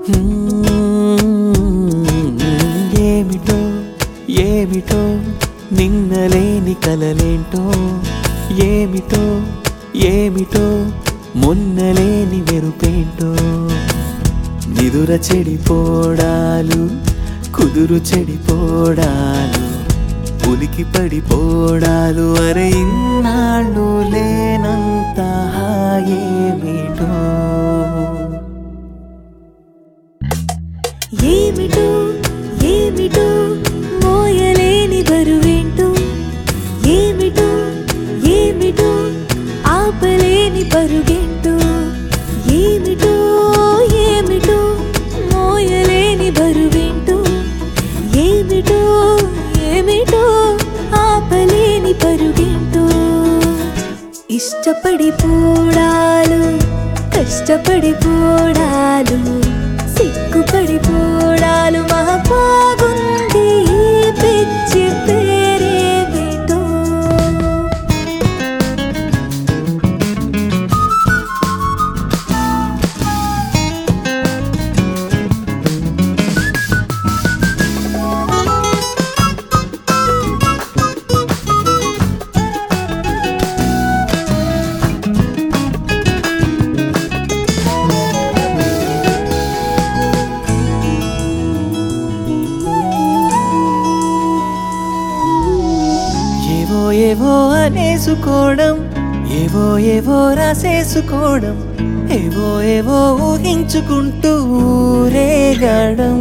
ఏమిటో ఏమిటో నిన్నలేని కలలేంటో ఏమిటో ఏమిటో మొన్నలేని మెరుపేంటో నిదుర చెడిపోడాలు కుదురు చెడిపోడాలు ఉలికి పడిపోడాలు అరే ఇన్నాళ్ళు లేనంత హాయేమిటో ఏమిటో ఏమిటో మోయలేని బరువేంటో ఏమిటో ఏమిటో ఆపలేని పరుగేంటో ఏమిటో ఏమిటో మోయలేని బరువేంటో ఏమిటో ఏమిటో ఆపలేని పరుగేంటో ఇష్టపడిపోడాలు కష్టపడిపోడాలు సిగ్గుపడిపోడాలు మహాబాగుంది ఈ పిచ్చి పేరేమిటో ఏవో అనేసుకోవడం ఏవో ఏవో రాసేసుకోవడం ఏవో ఏవో ఊహించుకుంటూ రేగడం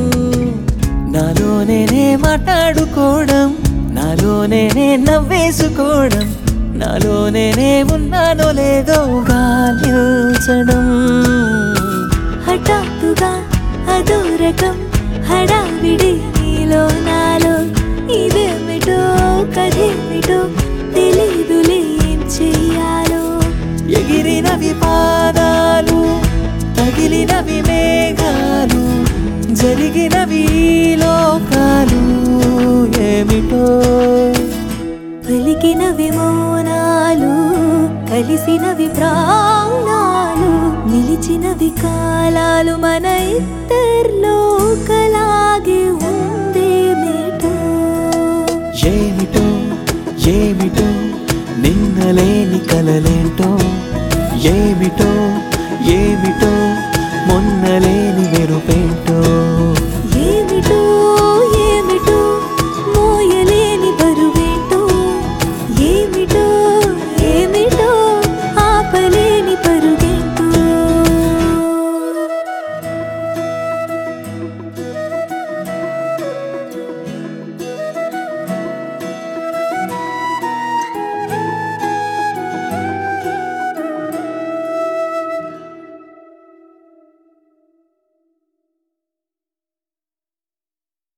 నాలోనే మాట్లాడుకోవడం నాలోనే నవ్వేసుకోవడం నాలోనే ఉన్నానో లేదో గాలించడం హఠాత్తుగా అదో రకం హడావిడి నీలో నాలో ఇదేమిటో కదేమిటో తెలీదులే ఏం చెయ్యాలో ఎగిరినవి పాదాలు తగిలినవి మేఘాలు జరిగినవి లోకాలు ఏమిటో పలికినవి మౌనాలు కలిసినవి ప్రాణాలు నిలిచినవి కాలాలు మన ఇద్దర్లో ఒకలాగే ఉందేమిటో ఏమిటో ఏమిటో నిన్నలేని కలలేంటో ఏమిటో ఏమిటో మొన్నలే